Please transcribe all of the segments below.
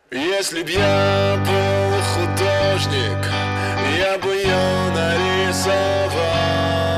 Если б я был художник, я бы ее нарисовал.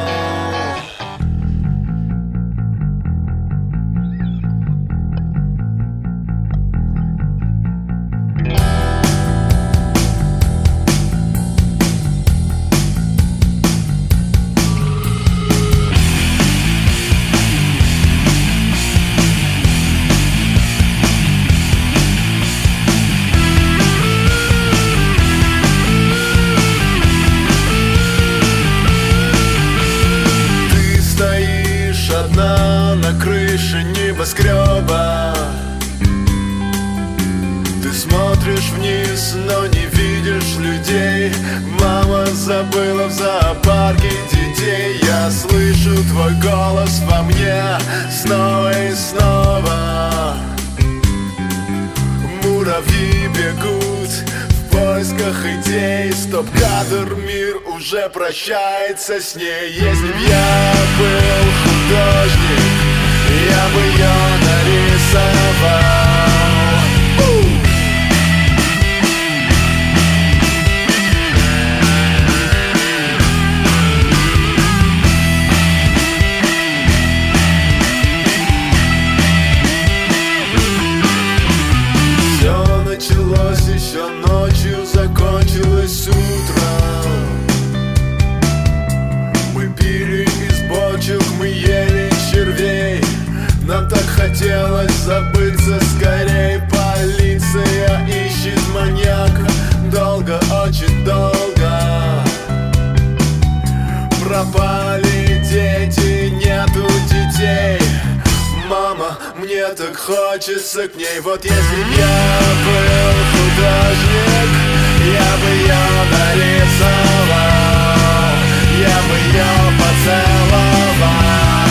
На крыше небоскреба ты смотришь вниз, но не видишь людей. Мама забыла в зоопарке детей. Я слышу твой голос во мне снова и снова. Муравьи бегут в поисках идей. Стоп-кадр, мир уже прощается с ней. Если б я был художник, я бы ее нарисовал. Все началось еще ночью, закончилось утром. Мы пили из бочек, мы ели червей. Нам так хотелось забыться скорей. Полиция ищет маньяка. Долго, очень долго. Пропали дети, нету детей. Мама, мне так хочется к ней. Вот если б я был художник, я бы ее нарисовал. Я бы ее поцеловал.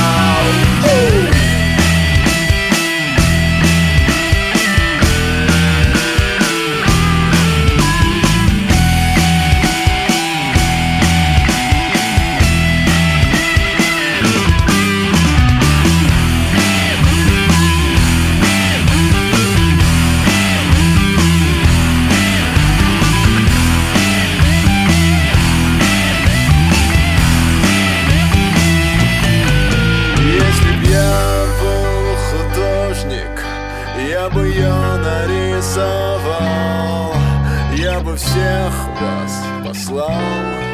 Я бы ее нарисовал, я бы всех вас послал.